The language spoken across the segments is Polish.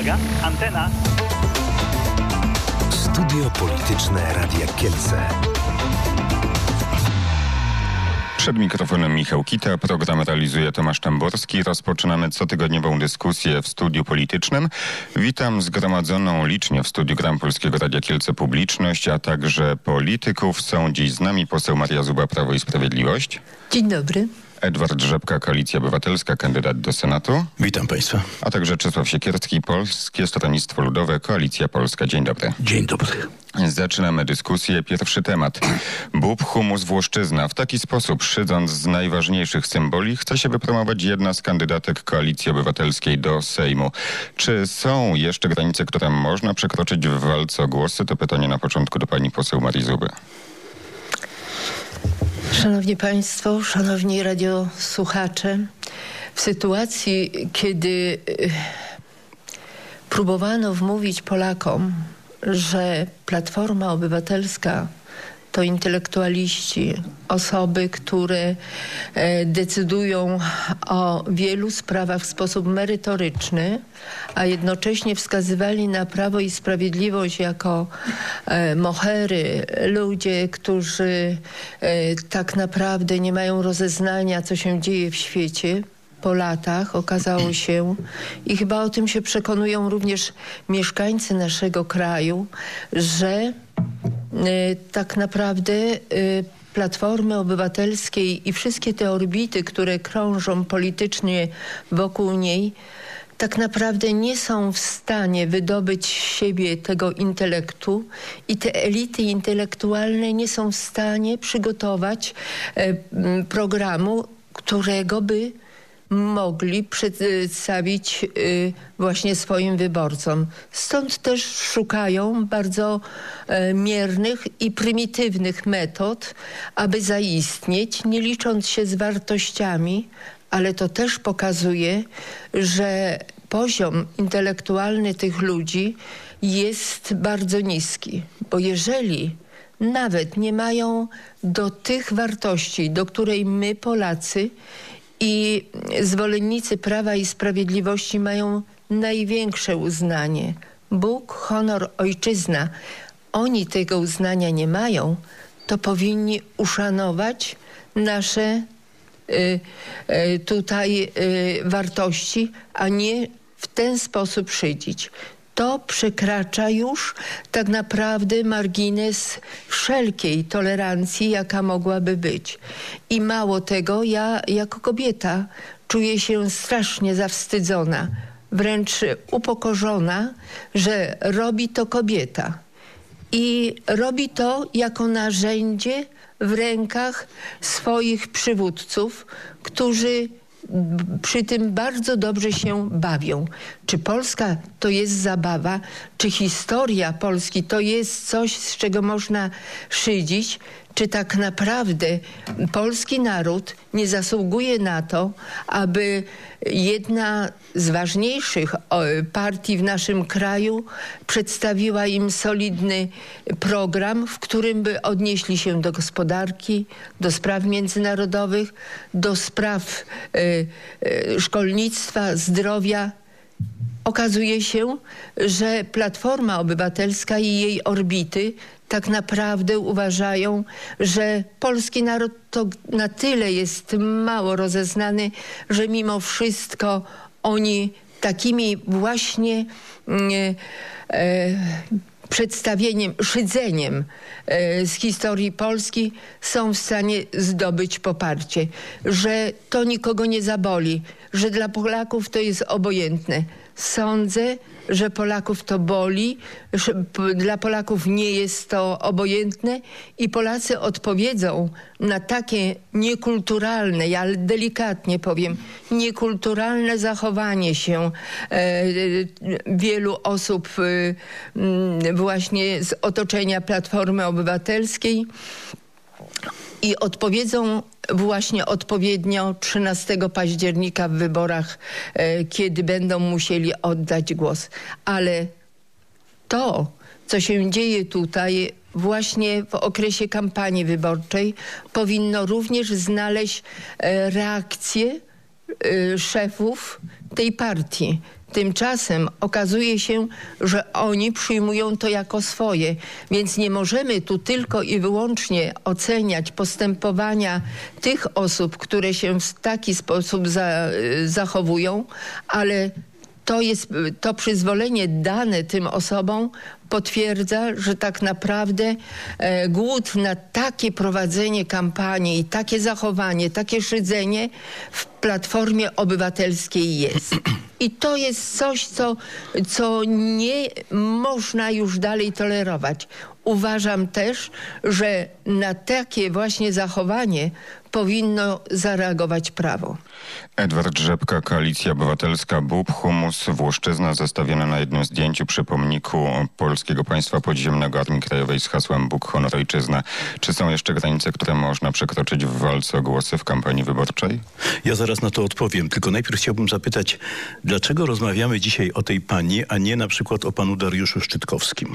Uwaga, antena. Studio Polityczne Radia Kielce. Przed mikrofonem Michał Kita, program realizuje Tomasz Tamborski. Rozpoczynamy cotygodniową dyskusję w Studiu Politycznym. Witam zgromadzoną licznie w studiu Gram Polskiego Radia Kielce publiczność, a także polityków. Są dziś z nami poseł Maria Zuba, Prawo i Sprawiedliwość. Dzień dobry. Edward Rzepka, Koalicja Obywatelska, kandydat do Senatu. Witam Państwa. A także Czesław Siekierski, Polskie Stronnictwo Ludowe, Koalicja Polska. Dzień dobry. Dzień dobry. Zaczynamy dyskusję. Pierwszy temat. Bób, humus, Włoszczyzna. W taki sposób, szydząc z najważniejszych symboli, chce się wypromować jedna z kandydatek Koalicji Obywatelskiej do Sejmu. Czy są jeszcze granice, które można przekroczyć w walce o głosy? To pytanie na początku do pani poseł Marii Zuby. Szanowni Państwo, szanowni radiosłuchacze, w sytuacji, kiedy próbowano wmówić Polakom, że Platforma Obywatelska to intelektualiści, osoby, które decydują o wielu sprawach w sposób merytoryczny, a jednocześnie wskazywali na Prawo i Sprawiedliwość jako mohery, ludzie, którzy tak naprawdę nie mają rozeznania, co się dzieje w świecie. Po latach okazało się, i chyba o tym się przekonują również mieszkańcy naszego kraju, że tak naprawdę Platformy Obywatelskiej i wszystkie te orbity, które krążą politycznie wokół niej, tak naprawdę nie są w stanie wydobyć z siebie tego intelektu i te elity intelektualne nie są w stanie przygotować programu, którego by mogli przedstawić właśnie swoim wyborcom. Stąd też szukają bardzo miernych i prymitywnych metod, aby zaistnieć, nie licząc się z wartościami, ale to też pokazuje, że poziom intelektualny tych ludzi jest bardzo niski, bo jeżeli nawet nie mają do tych wartości, do której my Polacy i zwolennicy Prawa i Sprawiedliwości mają największe uznanie. Bóg, honor, ojczyzna. Oni tego uznania nie mają, to powinni uszanować nasze wartości, a nie w ten sposób szydzić. To przekracza już tak naprawdę margines wszelkiej tolerancji, jaka mogłaby być. I mało tego, ja jako kobieta czuję się strasznie zawstydzona, wręcz upokorzona, że robi to kobieta. I robi to jako narzędzie w rękach swoich przywódców, którzy przy tym bardzo dobrze się bawią. Czy Polska to jest zabawa? Czy historia Polski to jest coś, z czego można szydzić? Czy tak naprawdę polski naród nie zasługuje na to, aby jedna z ważniejszych partii w naszym kraju przedstawiła im solidny program, w którym by odnieśli się do gospodarki, do spraw międzynarodowych, do spraw szkolnictwa, zdrowia. Okazuje się, że Platforma Obywatelska i jej orbity tak naprawdę uważają, że polski naród to na tyle jest mało rozeznany, że mimo wszystko oni takimi właśnie przedstawieniem, szydzeniem z historii Polski są w stanie zdobyć poparcie, że to nikogo nie zaboli, że dla Polaków to jest obojętne. Sądzę, że Polaków to boli, że dla Polaków nie jest to obojętne i Polacy odpowiedzą na takie niekulturalne, ja delikatnie powiem, niekulturalne zachowanie się wielu osób właśnie z otoczenia Platformy Obywatelskiej i odpowiedzą właśnie odpowiednio 13 października w wyborach, kiedy będą musieli oddać głos. Ale to, co się dzieje tutaj właśnie w okresie kampanii wyborczej, powinno również znaleźć reakcję szefów tej partii. Tymczasem okazuje się, że oni przyjmują to jako swoje, więc nie możemy tu tylko i wyłącznie oceniać postępowania tych osób, które się w taki sposób zachowują, ale to przyzwolenie dane tym osobom potwierdza, że tak naprawdę głód na takie prowadzenie kampanii i takie zachowanie, takie szydzenie w Platformie Obywatelskiej jest. I to jest coś, co nie można już dalej tolerować. Uważam też, że na takie właśnie zachowanie powinno zareagować prawo. Edward Rzepka, Koalicja Obywatelska, BUP, humus, Włoszczyzna zestawione na jednym zdjęciu przy pomniku Polskiego Państwa Podziemnego Armii Krajowej z hasłem Bóg, honor, ojczyzna. Czy są jeszcze granice, które można przekroczyć w walce o głosy w kampanii wyborczej? Ja zaraz na to odpowiem, tylko najpierw chciałbym zapytać, dlaczego rozmawiamy dzisiaj o tej pani, a nie na przykład o panu Dariuszu Szczytkowskim?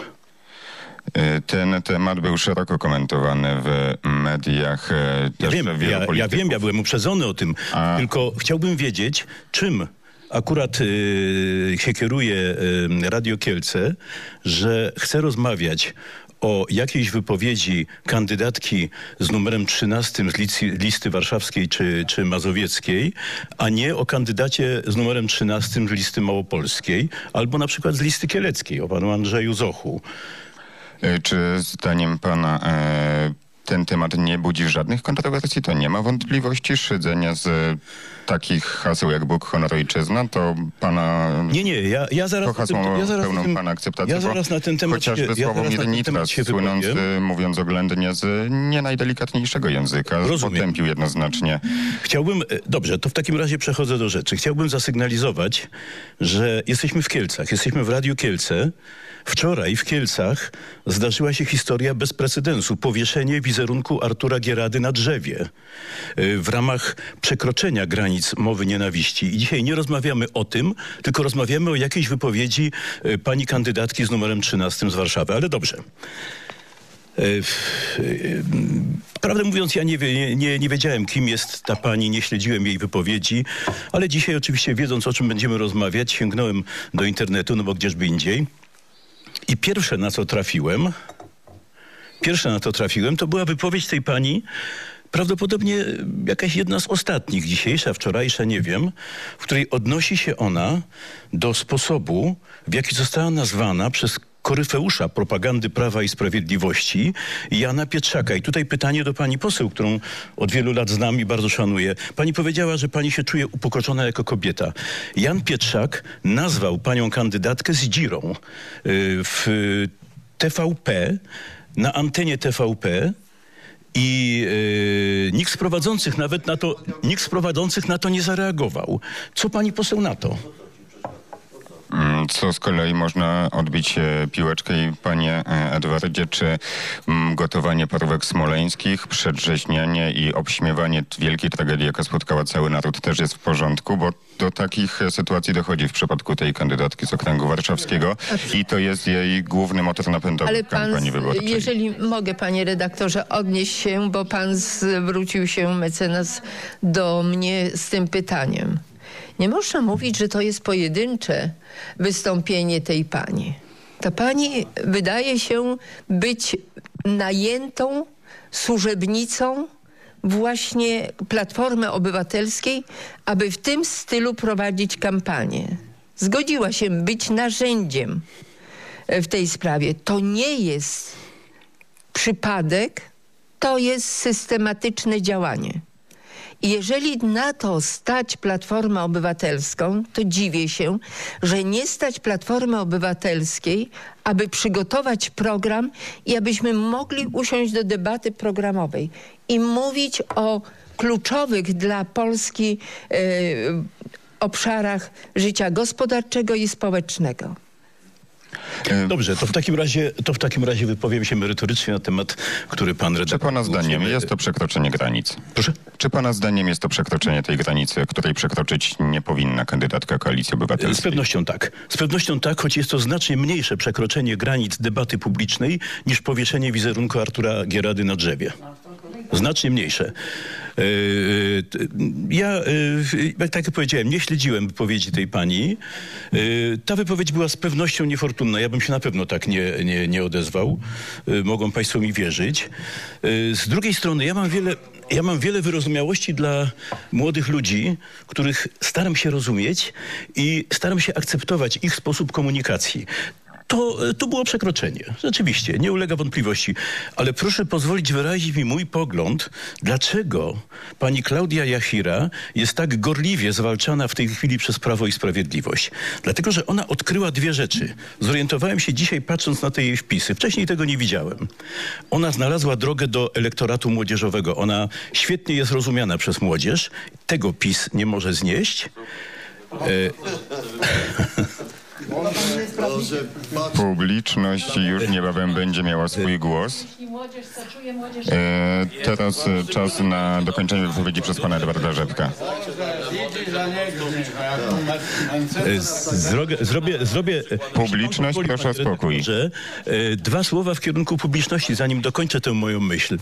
Ten temat był szeroko komentowany w mediach. Ja wiem, ja byłem uprzedzony o tym, tylko chciałbym wiedzieć, czym akurat się kieruje Radio Kielce, że chce rozmawiać o jakiejś wypowiedzi kandydatki z numerem 13 z listy warszawskiej czy mazowieckiej, a nie o kandydacie z numerem 13 z listy małopolskiej, albo na przykład z listy kieleckiej, o panu Andrzeju Zochu. Czy zdaniem pana ten temat nie budzi żadnych kontrowersji? To nie ma wątpliwości szydzenia z takich haseł jak Bóg, honor, ojczyzna? To pana... Nie, ja zaraz... To hasło pełną pana akceptację, ja zaraz na ten temat chociażby Sławomir Nitras, słynąc, mówiąc oględnie, z nie najdelikatniejszego języka, potępił jednoznacznie. Dobrze, to w takim razie przechodzę do rzeczy. Chciałbym zasygnalizować, że jesteśmy w Kielcach, jesteśmy w Radiu Kielce. Wczoraj w Kielcach zdarzyła się historia bez precedensu. Powieszenie wizerunku Artura Gierady na drzewie w ramach przekroczenia granic mowy nienawiści. I dzisiaj nie rozmawiamy o tym, tylko rozmawiamy o jakiejś wypowiedzi pani kandydatki z numerem 13 z Warszawy. Ale dobrze. Prawdę mówiąc, ja nie wiedziałem, kim jest ta pani, nie śledziłem jej wypowiedzi, ale dzisiaj oczywiście, wiedząc, o czym będziemy rozmawiać, sięgnąłem do internetu, no bo gdzieżby indziej. I pierwsze na to trafiłem, to była wypowiedź tej pani, prawdopodobnie jakaś jedna z ostatnich, dzisiejsza, wczorajsza, nie wiem, w której odnosi się ona do sposobu, w jaki została nazwana przez koryfeusza propagandy Prawa i Sprawiedliwości Jana Pietrzaka. I tutaj pytanie do pani poseł, którą od wielu lat znam i bardzo szanuję. Pani powiedziała, że pani się czuje upokorzona jako kobieta. Jan Pietrzak nazwał panią kandydatkę zdzirą w TVP, na antenie TVP i nikt z prowadzących na to nie zareagował. Co pani poseł na to? Co z kolei można odbić piłeczkę i panie Edwardzie, czy gotowanie parówek smoleńskich, przedrzeźnianie i obśmiewanie wielkiej tragedii, jaka spotkała cały naród, też jest w porządku, bo do takich sytuacji dochodzi w przypadku tej kandydatki z okręgu warszawskiego i to jest jej główny motor napędowy kampanii wyborczej. Jeżeli mogę, panie redaktorze, odnieść się, bo pan zwrócił się, mecenas, do mnie z tym pytaniem. Nie można mówić, że to jest pojedyncze wystąpienie tej pani. Ta pani wydaje się być najętą służebnicą właśnie Platformy Obywatelskiej, aby w tym stylu prowadzić kampanię. Zgodziła się być narzędziem w tej sprawie. To nie jest przypadek, to jest systematyczne działanie. I jeżeli na to stać Platformę Obywatelską, to dziwię się, że nie stać Platformy Obywatelskiej, aby przygotować program i abyśmy mogli usiąść do debaty programowej i mówić o kluczowych dla Polski obszarach życia gospodarczego i społecznego. Dobrze, to w takim razie wypowiem się merytorycznie na temat, który pan redaktor... Czy pana zdaniem jest to przekroczenie granic? Proszę? Czy pana zdaniem jest to przekroczenie tej granicy, której przekroczyć nie powinna kandydatka Koalicji Obywatelskiej? Z pewnością tak. Z pewnością tak, choć jest to znacznie mniejsze przekroczenie granic debaty publicznej niż powieszenie wizerunku Artura Gierady na drzewie. Znacznie mniejsze. Ja, tak jak powiedziałem, nie śledziłem wypowiedzi tej pani. Ta wypowiedź była z pewnością niefortunna. Ja bym się na pewno tak nie odezwał. Mogą państwo mi wierzyć. Z drugiej strony, ja mam wiele wyrozumiałości dla młodych ludzi, których staram się rozumieć i staram się akceptować ich sposób komunikacji. To było przekroczenie. Rzeczywiście, nie ulega wątpliwości. Ale proszę pozwolić wyrazić mi mój pogląd, dlaczego pani Klaudia Jachira jest tak gorliwie zwalczana w tej chwili przez Prawo i Sprawiedliwość. Dlatego, że ona odkryła dwie rzeczy. Zorientowałem się dzisiaj, patrząc na te jej wpisy. Wcześniej tego nie widziałem. Ona znalazła drogę do elektoratu młodzieżowego. Ona świetnie jest rozumiana przez młodzież. Tego PiS nie może znieść. Publiczność już niebawem będzie miała swój głos. Teraz czas na dokończenie wypowiedzi przez pana Edwarda Rzepka. Zrobię Publiczność, proszę o spokój. Że dwa słowa w kierunku publiczności, zanim dokończę tę moją myśl.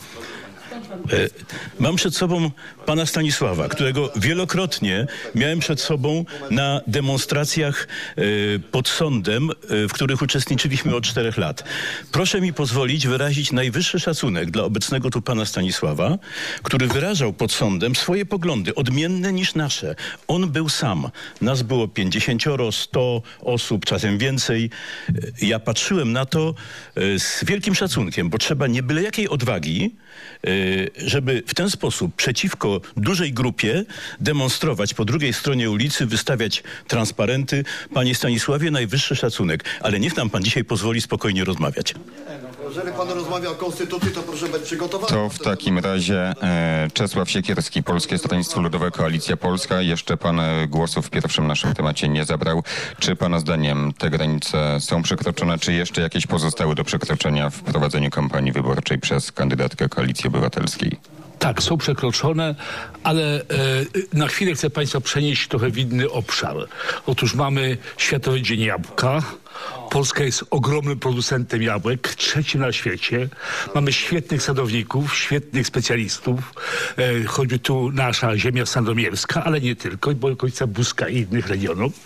Mam przed sobą pana Stanisława, którego wielokrotnie miałem przed sobą na demonstracjach pod sądem, w których uczestniczyliśmy od 4 lat. Proszę mi pozwolić wyrazić najwyższy szacunek dla obecnego tu pana Stanisława, który wyrażał pod sądem swoje poglądy, odmienne niż nasze. On był sam. Nas było 50, 100 osób, czasem więcej. Ja patrzyłem na to z wielkim szacunkiem, bo trzeba nie byle jakiej odwagi, żeby w ten sposób przeciwko dużej grupie demonstrować po drugiej stronie ulicy, wystawiać transparenty. Panie Stanisławie, najwyższy szacunek. Ale niech nam pan dzisiaj pozwoli spokojnie rozmawiać. Jeżeli pan rozmawia o konstytucji, to proszę być przygotowany. To w takim razie Czesław Siekierski, Polskie Stronnictwo Ludowe, Koalicja Polska. Jeszcze pan głosu w pierwszym naszym temacie nie zabrał. Czy pana zdaniem te granice są przekroczone, czy jeszcze jakieś pozostały do przekroczenia w prowadzeniu kampanii wyborczej przez kandydatkę Koalicji Obywatelskiej? Tak, są przekroczone, ale na chwilę chcę państwa przenieść trochę w inny obszar. Otóż mamy Światowy Dzień Jabłka. Polska jest ogromnym producentem jabłek, 3. na świecie. Mamy świetnych sadowników, świetnych specjalistów. Choćby tu nasza ziemia sandomierska, ale nie tylko, bo okolica Buska i innych regionów.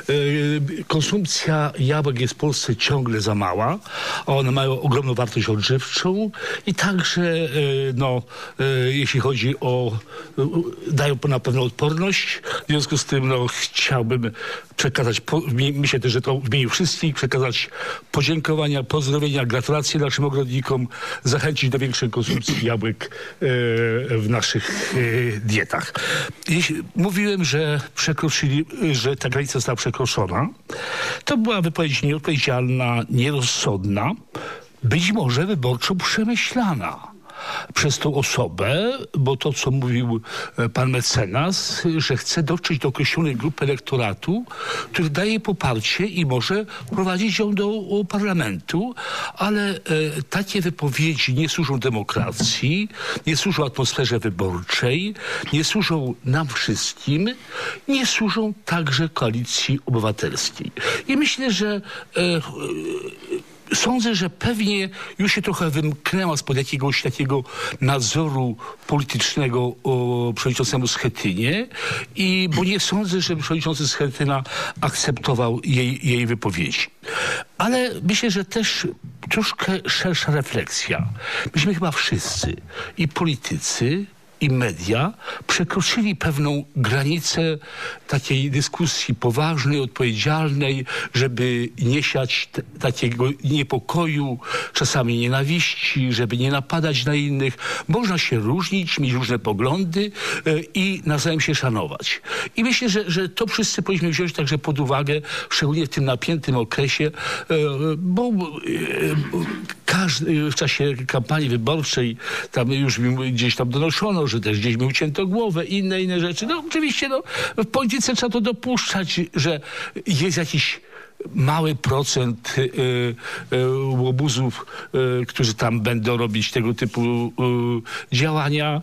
Konsumpcja jabłek jest w Polsce ciągle za mała, a one mają ogromną wartość odżywczą i także, jeśli chodzi o... dają na pewno odporność. W związku z tym, chciałbym przekazać, myślę też, że to w imieniu wszystkich, przekazać podziękowania, pozdrowienia, gratulacje naszym ogrodnikom, zachęcić do większej konsumpcji jabłek w naszych dietach. Mówiłem, że ta granica została przekroczona. To była wypowiedź nieodpowiedzialna, nierozsądna, być może wyborczo przemyślana przez tą osobę, bo to, co mówił pan mecenas, że chce dotrzeć do określonej grupy elektoratu, który daje poparcie i może prowadzić ją do parlamentu, ale takie wypowiedzi nie służą demokracji, nie służą atmosferze wyborczej, nie służą nam wszystkim, nie służą także Koalicji Obywatelskiej. I myślę, że sądzę, że pewnie już się trochę wymknęła spod jakiegoś takiego nadzoru politycznego przewodniczącemu Schetynie, bo nie sądzę, że przewodniczący Schetyna akceptował jej wypowiedzi. Ale myślę, że też troszkę szersza refleksja. Myśmy chyba wszyscy, i politycy, i media przekroczyli pewną granicę takiej dyskusji poważnej, odpowiedzialnej, żeby nie siać takiego niepokoju, czasami nienawiści, żeby nie napadać na innych. Można się różnić, mieć różne poglądy i nawzajem się szanować. I myślę, że to wszyscy powinniśmy wziąć także pod uwagę, szczególnie w tym napiętym okresie, bo w czasie kampanii wyborczej tam już gdzieś tam donoszono, że też gdzieś mi ucięto głowę, inne rzeczy. Oczywiście w polityce trzeba to dopuszczać, że jest jakiś mały procent łobuzów, którzy tam będą robić tego typu działania.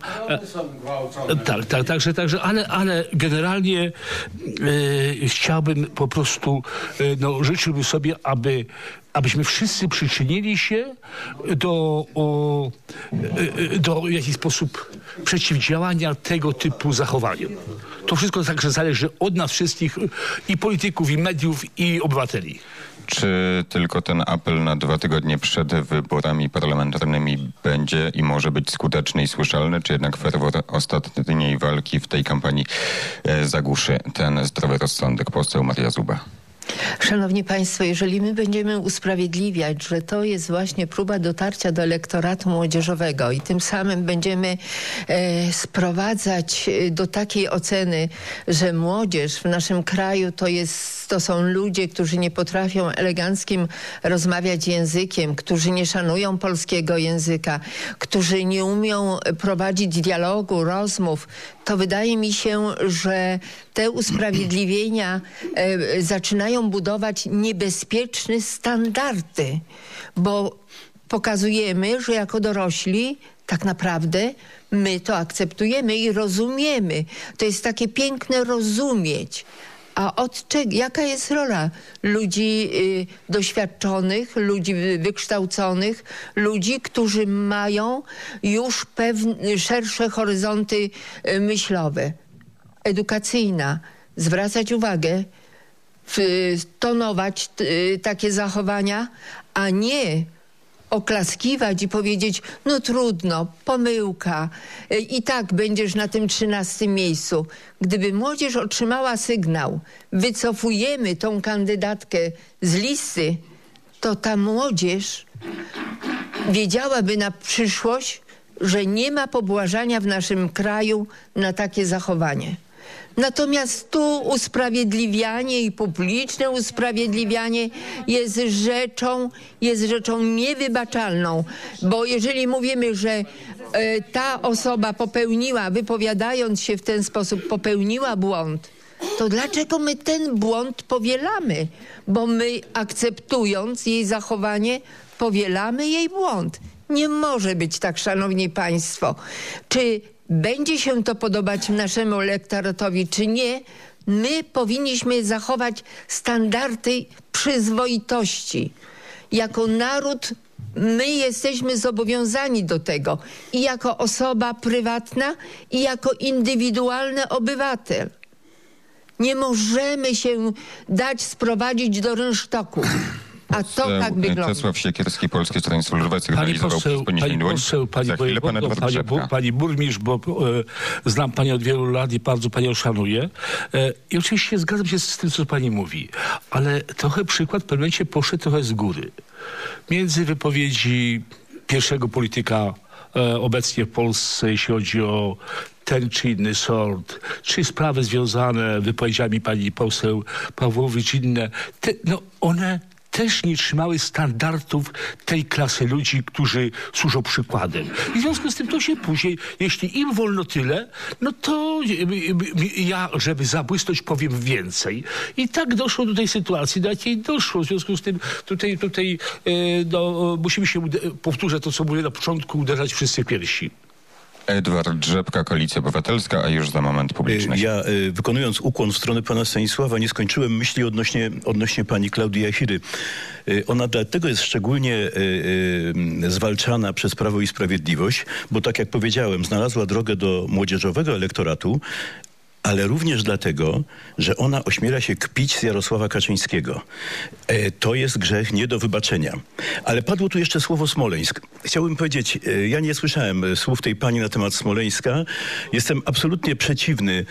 Także, ale generalnie chciałbym po prostu, życzyłbym sobie, aby abyśmy wszyscy przyczynili się do w jakiś sposób przeciwdziałania tego typu zachowaniom. To wszystko także zależy od nas wszystkich, i polityków, i mediów, i obywateli. Czy tylko ten apel na 2 tygodnie przed wyborami parlamentarnymi będzie i może być skuteczny i słyszalny, czy jednak ferwor ostatniej walki w tej kampanii zagłuszy ten zdrowy rozsądek? Poseł Maria Zuba. Szanowni Państwo, jeżeli my będziemy usprawiedliwiać, że to jest właśnie próba dotarcia do elektoratu młodzieżowego i tym samym będziemy sprowadzać do takiej oceny, że młodzież w naszym kraju to są ludzie, którzy nie potrafią eleganckim rozmawiać językiem, którzy nie szanują polskiego języka, którzy nie umią prowadzić dialogu, rozmów, to wydaje mi się, że te usprawiedliwienia zaczynają budować niebezpieczne standardy, bo pokazujemy, że jako dorośli tak naprawdę my to akceptujemy i rozumiemy. To jest takie piękne rozumieć. A jaka jest rola ludzi doświadczonych, ludzi wykształconych, ludzi, którzy mają już szersze horyzonty myślowe? Edukacyjna. Zwracać uwagę, tonować takie zachowania, a nie oklaskiwać i powiedzieć, no trudno, pomyłka, i tak będziesz na tym 13. miejscu. Gdyby młodzież otrzymała sygnał, wycofujemy tą kandydatkę z listy, to ta młodzież wiedziałaby na przyszłość, że nie ma pobłażania w naszym kraju na takie zachowanie. Natomiast tu usprawiedliwianie i publiczne usprawiedliwianie jest rzeczą niewybaczalną, bo jeżeli mówimy, że ta osoba wypowiadając się w ten sposób, popełniła błąd, to dlaczego my ten błąd powielamy? Bo my, akceptując jej zachowanie, powielamy jej błąd. Nie może być tak, szanowni państwo. Czy będzie się to podobać naszemu elektoratowi, czy nie, my powinniśmy zachować standardy przyzwoitości. Jako naród my jesteśmy zobowiązani do tego i jako osoba prywatna, i jako indywidualny obywatel. Nie możemy się dać sprowadzić do rynsztoku. A to tak wygląda. Czesław Siekierski, Polskie Stronnictwo Ludowe, sygnalizował pani burmistrz, bo znam pani od wielu lat i bardzo panią szanuję. I oczywiście zgadzam się z tym, co pani mówi, ale trochę przykład w pewnym momencie poszedł trochę z góry. Między wypowiedzi pierwszego polityka obecnie w Polsce, jeśli chodzi o ten czy inny sort, czy sprawy związane z wypowiedziami pani poseł Pawłowicz, inne, one też nie trzymały standardów tej klasy ludzi, którzy służą przykładem. I w związku z tym to się później, jeśli im wolno tyle, no to ja, żeby zabłysnąć, powiem więcej. I tak doszło do tej sytuacji, do jakiej doszło. W związku z tym tutaj musimy się, powtórzę to, co mówię na początku, uderzać wszyscy w piersi. Edward Rzepka, Koalicja Obywatelska, a już za moment publiczność. Ja, wykonując ukłon w stronę pana Stanisława, nie skończyłem myśli odnośnie pani Klaudii Jachiry. Ona dlatego jest szczególnie zwalczana przez Prawo i Sprawiedliwość, bo tak jak powiedziałem, znalazła drogę do młodzieżowego elektoratu, ale również dlatego, że ona ośmiela się kpić z Jarosława Kaczyńskiego. To jest grzech nie do wybaczenia. Ale padło tu jeszcze słowo Smoleńsk. Chciałbym powiedzieć, ja nie słyszałem słów tej pani na temat Smoleńska. Jestem absolutnie przeciwny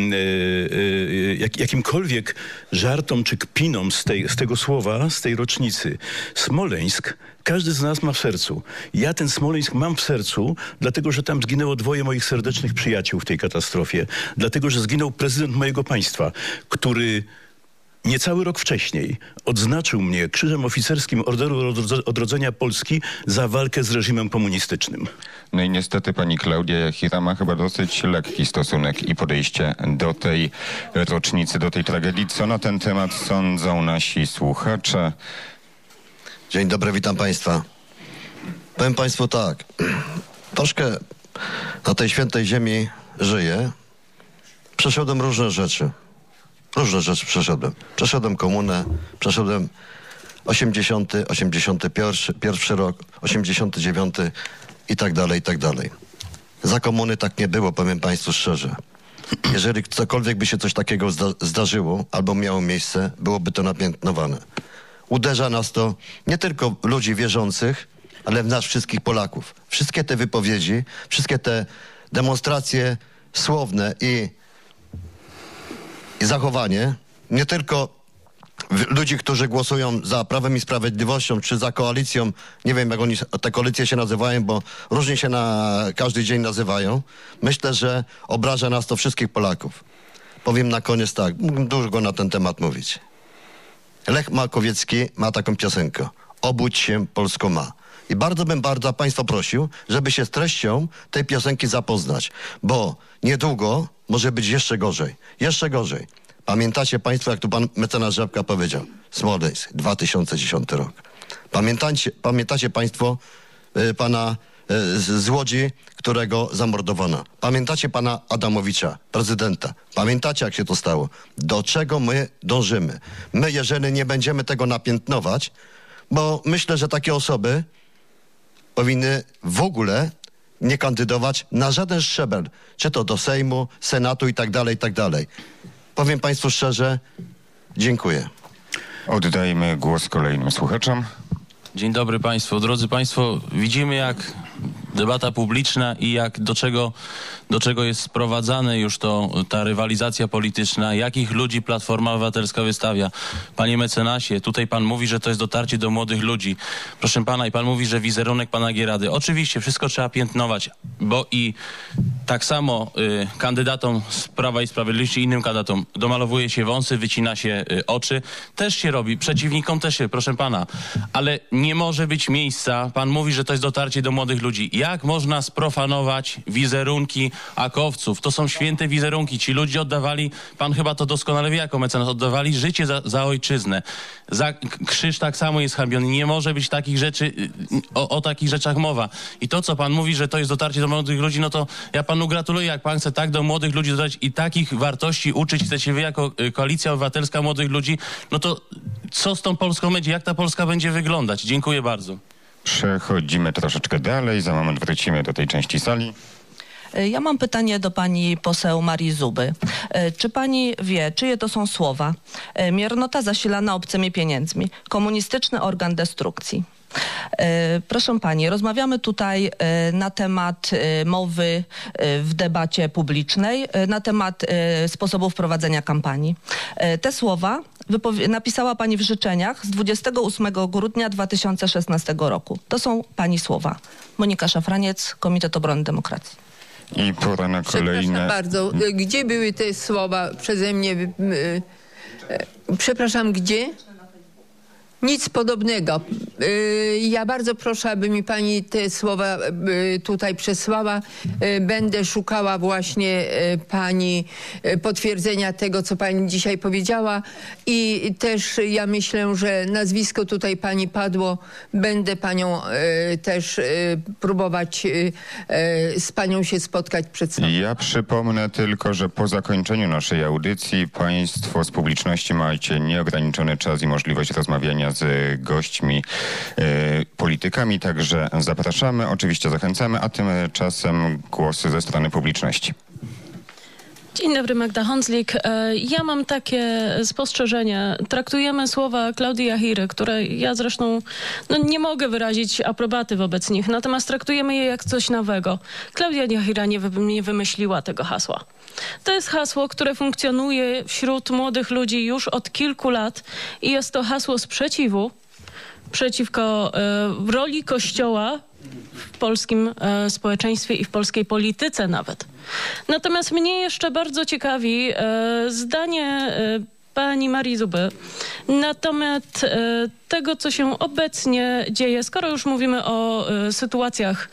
jakimkolwiek żartom czy kpinom z tego słowa, z tej rocznicy. Smoleńsk każdy z nas ma w sercu. Ja ten Smoleńsk mam w sercu, dlatego że tam zginęło 2 moich serdecznych przyjaciół w tej katastrofie. Dlatego, że zginął prezydent mojego państwa, który niecały rok wcześniej odznaczył mnie Krzyżem Oficerskim Orderu Odrodzenia Polski za walkę z reżimem komunistycznym. No i niestety pani Klaudia Jachira ma chyba dosyć lekki stosunek i podejście do tej rocznicy, do tej tragedii. Co na ten temat sądzą nasi słuchacze? Dzień dobry, witam państwa. Powiem państwu tak, troszkę na tej świętej ziemi żyję. Przeszedłem różne rzeczy przeszedłem. Przeszedłem komunę, przeszedłem 80, 81 rok, 89 i tak dalej, i tak dalej. Za komuny tak nie było, powiem państwu szczerze. Jeżeli cokolwiek by się coś takiego zdarzyło albo miało miejsce, byłoby to napiętnowane. Uderza nas to nie tylko ludzi wierzących, ale w nas wszystkich Polaków. Wszystkie te wypowiedzi, wszystkie te demonstracje słowne i zachowanie, nie tylko ludzi, którzy głosują za Prawem i Sprawiedliwością, czy za koalicją, nie wiem jak oni te koalicje się nazywają, bo różnie się na każdy dzień nazywają. Myślę, że obraża nas to wszystkich Polaków. Powiem na koniec tak, mógłbym dużo na ten temat mówić. Lech Makowiecki ma taką piosenkę. Obudź się, Polsko ma. I bardzo bym państwa prosił, żeby się z treścią tej piosenki zapoznać, bo niedługo może być jeszcze gorzej. Jeszcze gorzej. Pamiętacie państwo, jak tu pan mecenas Rzepka powiedział? Smoleńsk, 2010 rok. Pamiętacie państwo pana z Łodzi, którego zamordowano. Pamiętacie pana Adamowicza, prezydenta. Pamiętacie, jak się to stało. Do czego my dążymy? My, jeżeli nie będziemy tego napiętnować, bo myślę, że takie osoby powinny w ogóle nie kandydować na żaden szczebel, czy to do Sejmu, Senatu i tak dalej, i tak dalej. Powiem państwu szczerze, dziękuję. Oddajmy głos kolejnym słuchaczom. Dzień dobry państwu. Drodzy państwo, widzimy jak debata publiczna i jak do czego jest sprowadzane już ta rywalizacja polityczna, jakich ludzi Platforma Obywatelska wystawia. Panie mecenasie, tutaj pan mówi, że to jest dotarcie do młodych ludzi. Proszę pana, i pan mówi, że wizerunek pana Gierady. Oczywiście, wszystko trzeba piętnować, bo i tak samo kandydatom z Prawa i Sprawiedliwości, innym kandydatom domalowuje się wąsy, wycina się oczy. Też się robi, przeciwnikom też się, proszę pana. Ale nie może być miejsca, pan mówi, że to jest dotarcie do młodych ludzi. Jak można sprofanować wizerunki akowców? To są święte wizerunki. Ci ludzie oddawali, pan chyba to doskonale wie jako mecenas, oddawali życie za ojczyznę. Krzyż tak samo jest hańbiony. Nie może być takich rzeczy, o takich rzeczach mowa. I to, co pan mówi, że to jest dotarcie do młodych ludzi, no to ja panu gratuluję, jak pan chce tak do młodych ludzi dotarć i takich wartości uczyć chcecie wy jako Koalicja Obywatelska młodych ludzi, no to co z tą Polską będzie? Jak ta Polska będzie wyglądać? Dziękuję bardzo. Przechodzimy troszeczkę dalej, za moment wrócimy do tej części sali. Ja mam pytanie do pani poseł Marii Zuby. Czy pani wie, czyje to są słowa? Miernota zasilana obcymi pieniędzmi. Komunistyczny organ destrukcji. Proszę pani, rozmawiamy tutaj na temat mowy w debacie publicznej, na temat sposobów prowadzenia kampanii. Te słowa napisała pani w życzeniach z 28 grudnia 2016 roku. To są pani słowa. Monika Szafraniec, Komitet Obrony Demokracji. I pora na kolejne... Przepraszam bardzo, gdzie były te słowa przeze mnie? Przepraszam, gdzie? Nic podobnego. Ja bardzo proszę, aby mi pani te słowa tutaj przesłała. Będę szukała właśnie pani potwierdzenia tego, co pani dzisiaj powiedziała. I też ja myślę, że nazwisko tutaj pani padło. Będę panią też próbować z panią się spotkać przed sobą. Ja przypomnę tylko, że po zakończeniu naszej audycji państwo z publiczności macie nieograniczony czas i możliwość rozmawiania z gośćmi, politykami, także zapraszamy, oczywiście zachęcamy, a tymczasem głosy ze strony publiczności. Dzień dobry, Magda Honzlik. Ja mam takie spostrzeżenie. Traktujemy słowa Klaudii Jachiry, które ja zresztą nie mogę wyrazić aprobaty wobec nich, natomiast traktujemy je jak coś nowego. Klaudia Jachira nie wymyśliła tego hasła. To jest hasło, które funkcjonuje wśród młodych ludzi już od kilku lat i jest to hasło sprzeciwu przeciwko roli Kościoła w polskim społeczeństwie i w polskiej polityce nawet. Natomiast mnie jeszcze bardzo ciekawi zdanie pani Marii Zuby na temat tego, co się obecnie dzieje, skoro już mówimy o sytuacjach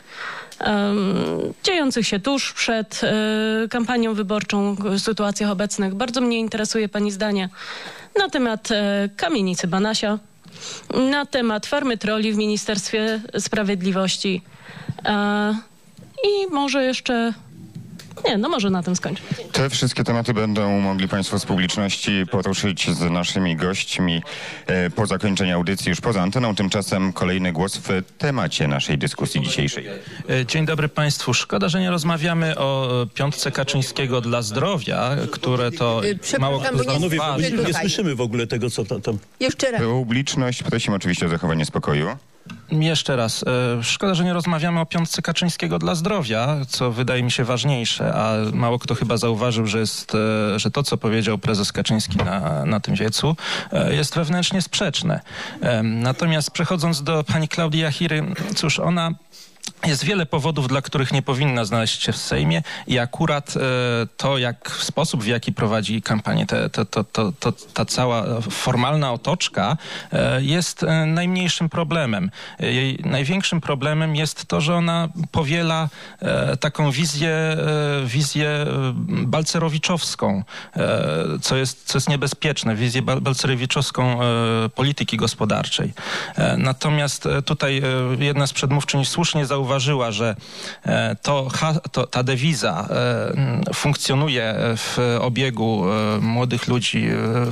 dziejących się tuż przed kampanią wyborczą, sytuacjach obecnych. Bardzo mnie interesuje pani zdanie na temat kamienicy Banasia, na temat farmy trolli w Ministerstwie Sprawiedliwości i może jeszcze Nie, no może na tym skończyć. Te wszystkie tematy będą mogli państwo z publiczności poruszyć z naszymi gośćmi po zakończeniu audycji, już poza anteną. Tymczasem kolejny głos w temacie naszej dyskusji dzisiejszej. Dzień dobry państwu. Szkoda, że nie rozmawiamy o piątce Kaczyńskiego dla zdrowia, które to mało kto Panowie, zauważy. nie słyszymy w ogóle tego, co tam... Jeszcze raz. Publiczność, prosimy oczywiście o zachowanie spokoju. Jeszcze raz. Szkoda, że nie rozmawiamy o piątce Kaczyńskiego dla zdrowia, co wydaje mi się ważniejsze, a mało kto chyba zauważył, że to, co powiedział prezes Kaczyński na tym wiecu, jest wewnętrznie sprzeczne. Natomiast przechodząc do pani Klaudii Jachiry, cóż, ona... Jest wiele powodów, dla których nie powinna znaleźć się w Sejmie i akurat to, sposób, w jaki prowadzi kampanię, ta cała formalna otoczka jest najmniejszym problemem. Jej największym problemem jest to, że ona powiela taką wizję balcerowiczowską, co jest niebezpieczne, wizję balcerowiczowską polityki gospodarczej. Natomiast tutaj jedna z przedmówczyń słusznie zauważyła, że ta dewiza funkcjonuje w obiegu młodych ludzi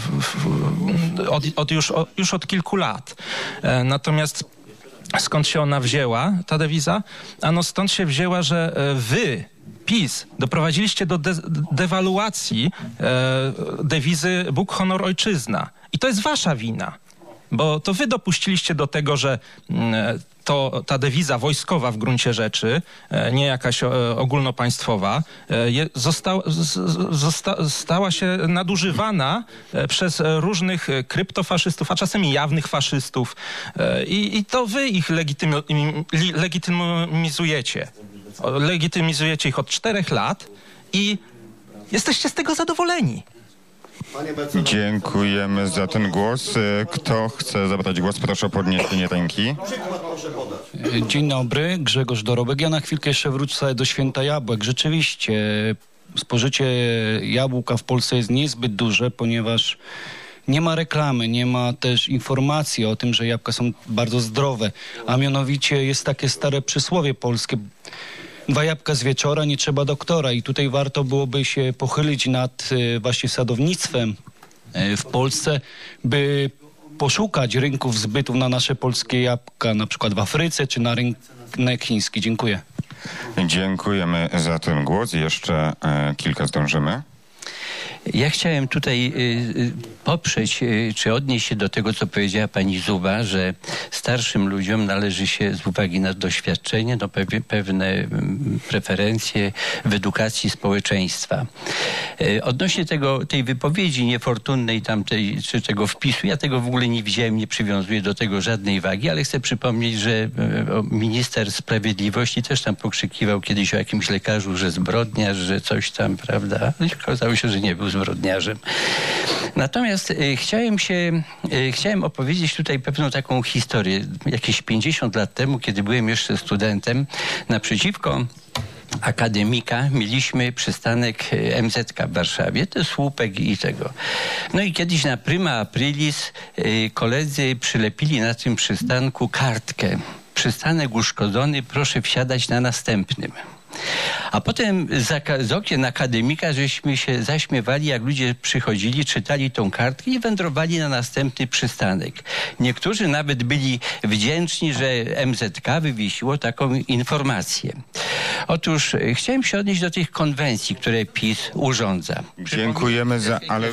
już od kilku lat. Natomiast skąd się ona wzięła, ta dewiza? Ano stąd się wzięła, że wy, PiS, doprowadziliście do dewaluacji dewizy Bóg, honor, ojczyzna. I to jest wasza wina. Bo to wy dopuściliście do tego, że ta dewiza wojskowa w gruncie rzeczy, nie jakaś ogólnopaństwowa, stała się nadużywana przez różnych kryptofaszystów, a czasem i jawnych faszystów. I to wy ich legitymizujecie. Legitymizujecie ich od 4 lat i jesteście z tego zadowoleni. Dziękujemy za ten głos. Kto chce zabrać głos, proszę o podniesienie ręki. Dzień dobry, Grzegorz Dorobek. Ja na chwilkę jeszcze wrócę do święta jabłek. Rzeczywiście spożycie jabłka w Polsce jest niezbyt duże, ponieważ nie ma reklamy, nie ma też informacji o tym, że jabłka są bardzo zdrowe. A mianowicie jest takie stare przysłowie polskie: 2 jabłka z wieczora, nie trzeba doktora. I tutaj warto byłoby się pochylić nad właśnie sadownictwem w Polsce, by poszukać rynków zbytu na nasze polskie jabłka, na przykład w Afryce czy na rynek chiński. Dziękuję. Dziękujemy za ten głos. Jeszcze kilka zdążymy. Ja chciałem tutaj poprzeć, czy odnieść się do tego, co powiedziała pani Zuba, że starszym ludziom należy się z uwagi na doświadczenie, pewne preferencje w edukacji społeczeństwa. Odnośnie tej wypowiedzi niefortunnej tamtej, czy tego wpisu, ja tego w ogóle nie widziałem, nie przywiązuję do tego żadnej wagi, ale chcę przypomnieć, że minister sprawiedliwości też tam pokrzykiwał kiedyś o jakimś lekarzu, że zbrodniarz, że coś tam, prawda? Okazało się, że nie był zbrodniarzem. Natomiast chciałem opowiedzieć tutaj pewną taką historię. Jakieś 50 lat temu, kiedy byłem jeszcze studentem, naprzeciwko Akademika mieliśmy przystanek MZK w Warszawie, to słupek i tego. No i kiedyś na Prima Aprilis koledzy przylepili na tym przystanku kartkę: przystanek uszkodzony, proszę wsiadać na następnym. A potem z okien Akademika żeśmy się zaśmiewali, jak ludzie przychodzili, czytali tą kartkę i wędrowali na następny przystanek. Niektórzy nawet byli wdzięczni, że MZK wywiesiło taką informację. Otóż chciałem się odnieść do tych konwencji, które PiS urządza. Dziękujemy za... ale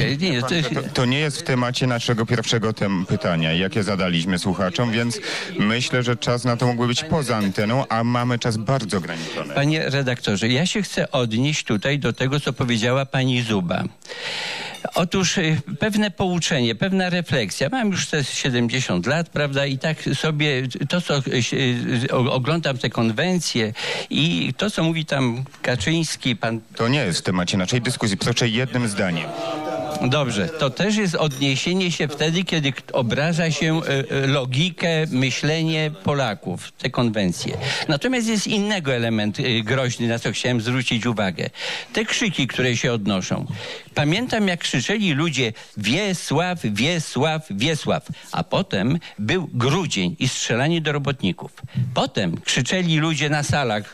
to nie jest w temacie naszego pierwszego pytania, jakie zadaliśmy słuchaczom, więc myślę, że czas na to mógłby być poza anteną, a mamy czas bardzo ograniczony. Panie redaktorze, ja się chcę odnieść tutaj do tego, co powiedziała pani Zuba. Otóż pewne pouczenie, pewna refleksja. Mam już te 70 lat, prawda, i tak sobie to, co oglądam te konwencje i to, co mówi tam Kaczyński, pan... To nie jest w temacie naszej dyskusji, proszę jednym zdaniem. Dobrze, to też jest odniesienie się wtedy, kiedy obraża się logikę, myślenie Polaków, te konwencje. Natomiast jest innego element groźny, na co chciałem zwrócić uwagę. Te krzyki, które się odnoszą. Pamiętam, jak krzyczeli ludzie Wiesław, Wiesław, Wiesław, a potem był grudzień i strzelanie do robotników. Potem krzyczeli ludzie na salach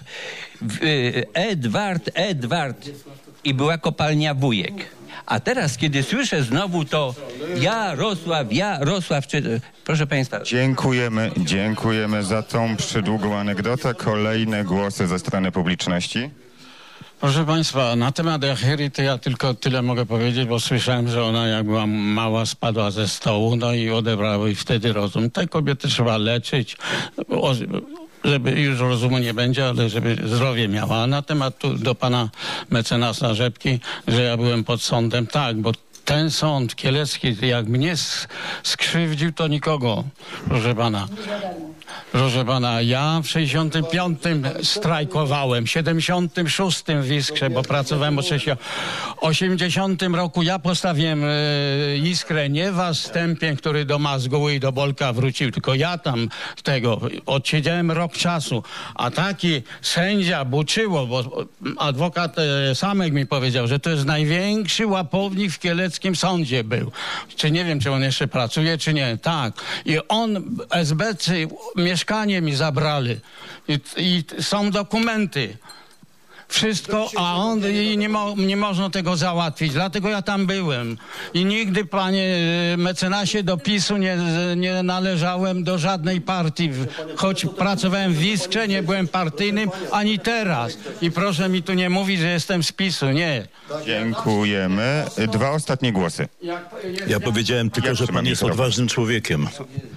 Edward, Edward i była kopalnia Wujek. A teraz, kiedy słyszę znowu to Jarosław, proszę Państwa. Dziękujemy za tą przydługą anegdotę. Kolejne głosy ze strony publiczności. Proszę Państwa, na temat Jachiry to ja tylko tyle mogę powiedzieć, bo słyszałem, że ona jak była mała spadła ze stołu, no i odebrały jej wtedy rozum. Te kobiety trzeba leczyć, żeby już rozumu nie będzie, ale żeby zdrowie miała. A na temat tu do pana mecenasa Rzepki, że ja byłem pod sądem, tak, bo ten sąd kielecki, jak mnie skrzywdził, to nikogo, proszę pana. Proszę pana, ja w 65 strajkowałem, w 76 w Iskrze, bo pracowałem od 80 roku ja postawiłem Iskrę, nie was Stępień, który do Mazguły i do Bolka wrócił, tylko ja tam odsiedziałem rok czasu, a taki sędzia Buczyło, bo adwokat Samek mi powiedział, że to jest największy łapownik w kieleckim sądzie był. Czy nie wiem, czy on jeszcze pracuje, czy nie. Tak. I on, SB-cy, mieszkanie mi zabrali. I są dokumenty. Wszystko, a on nie można tego załatwić. Dlatego ja tam byłem. I nigdy, panie mecenasie, do PiS-u nie należałem do żadnej partii. Choć pracowałem w Iskrze, nie byłem partyjnym, ani teraz. I proszę mi tu nie mówić, że jestem z PiS-u. Nie. Dziękujemy. Dwa ostatnie głosy. Ja powiedziałem tylko, że pan jest odważnym człowiekiem.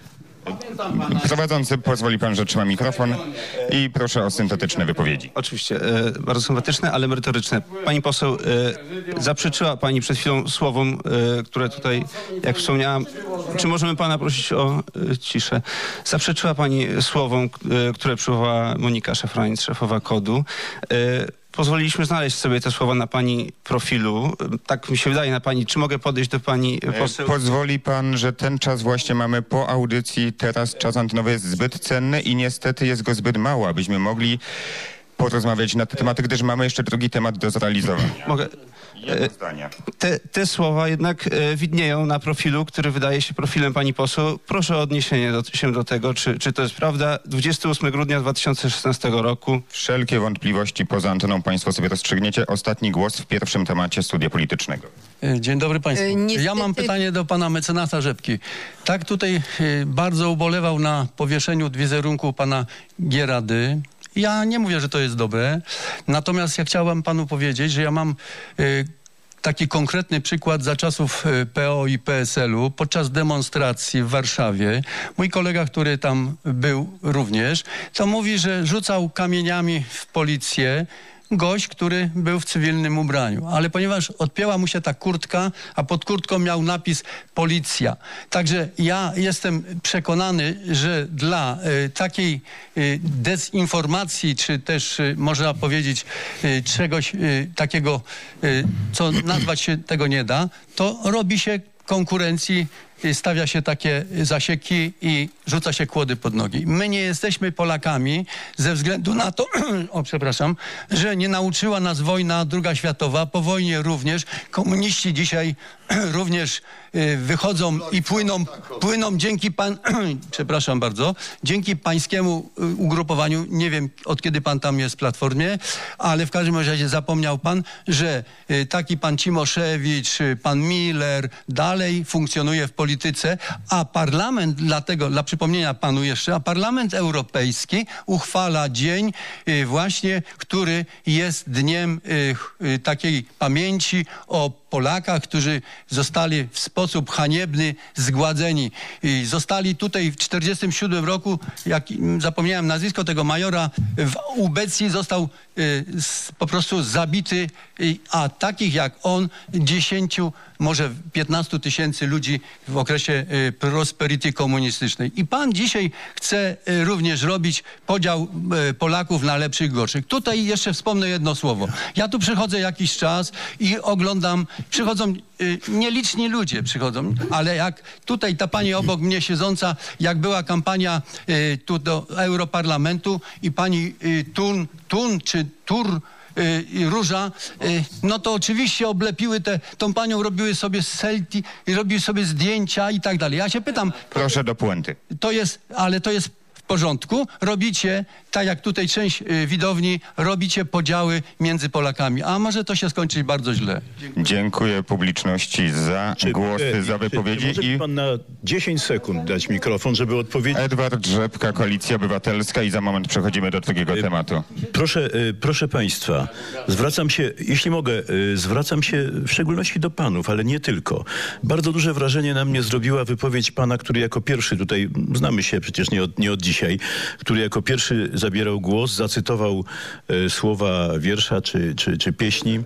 Prowadzący, pozwoli pan, że trzyma mikrofon i proszę o syntetyczne wypowiedzi. Oczywiście, bardzo sympatyczne, ale merytoryczne. Pani poseł, zaprzeczyła pani przed chwilą słowom, które tutaj, jak wspomniałam, czy możemy pana prosić o ciszę? Zaprzeczyła pani słowom, które przywołała Monika Szafrańc, szefowa KOD-u. Pozwoliliśmy znaleźć sobie te słowa na pani profilu. Tak mi się wydaje na pani. Czy mogę podejść do pani poseł? Pozwoli pan, że ten czas właśnie mamy po audycji. Teraz czas antenowy jest zbyt cenny i niestety jest go zbyt mało, abyśmy mogli porozmawiać na te tematy, gdyż mamy jeszcze drugi temat do zrealizowania. Mogę... Te słowa jednak widnieją na profilu, który wydaje się profilem pani poseł. Proszę o odniesienie się do tego, czy to jest prawda. 28 grudnia 2016 roku. Wszelkie wątpliwości poza anteną państwo sobie rozstrzygniecie. Ostatni głos w pierwszym temacie Studia Politycznego. Dzień dobry państwu. Ja mam pytanie do pana mecenasa Rzepki. Tak tutaj bardzo ubolewał na powieszeniu wizerunku pana Gierady. Ja nie mówię, że to jest dobre, natomiast ja chciałbym panu powiedzieć, że ja mam taki konkretny przykład za czasów PO i PSL-u podczas demonstracji w Warszawie. Mój kolega, który tam był również, to mówi, że rzucał kamieniami w policję gość, który był w cywilnym ubraniu. Ale ponieważ odpięła mu się ta kurtka, a pod kurtką miał napis policja. Także ja jestem przekonany, że dla takiej dezinformacji, czy też można powiedzieć czegoś takiego, co nazwać się tego nie da, to robi się konkurencji, stawia się takie zasieki i rzuca się kłody pod nogi. My nie jesteśmy Polakami ze względu na to, że nie nauczyła nas wojna II światowa, po wojnie również. Komuniści dzisiaj również wychodzą i płyną dzięki dzięki pańskiemu ugrupowaniu. Nie wiem, od kiedy pan tam jest w Platformie, ale w każdym razie zapomniał pan, że taki pan Cimoszewicz, pan Miller dalej funkcjonuje w polityce, a parlament, dla przypomnienia panu jeszcze, a Parlament Europejski uchwala dzień właśnie, który jest dniem takiej pamięci o Polakach, którzy zostali w sposób haniebny zgładzeni. I zostali tutaj w 1947 roku, jak zapomniałem nazwisko tego majora, w Ubecji został po prostu zabity a takich jak on 10, może 15 tysięcy ludzi w okresie prosperity komunistycznej. I pan dzisiaj chce również robić podział Polaków na lepszych i gorszych. Tutaj jeszcze wspomnę jedno słowo. Ja tu przychodzę jakiś czas i oglądam, przychodzą nieliczni ludzie przychodzą, ale jak tutaj ta pani obok mnie siedząca, jak była kampania tu do Europarlamentu i pani Róża, no to oczywiście oblepiły tą panią, robiły sobie selfie, robiły sobie zdjęcia i tak dalej. Ja się pytam... Proszę do puenty. To jest w porządku. Robicie, tak jak tutaj część widowni, robicie podziały między Polakami. A może to się skończyć bardzo źle. Dziękuję publiczności za głosy, za wypowiedzi. Może pan na 10 sekund dać mikrofon, żeby odpowiedzieć? Edward Rzepka, Koalicja Obywatelska i za moment przechodzimy do drugiego tematu. Proszę państwa, zwracam się, jeśli mogę, zwracam się w szczególności do panów, ale nie tylko. Bardzo duże wrażenie na mnie zrobiła wypowiedź pana, który jako pierwszy tutaj, znamy się przecież nie od dzisiaj, który jako pierwszy zabierał głos, zacytował słowa wiersza czy pieśni.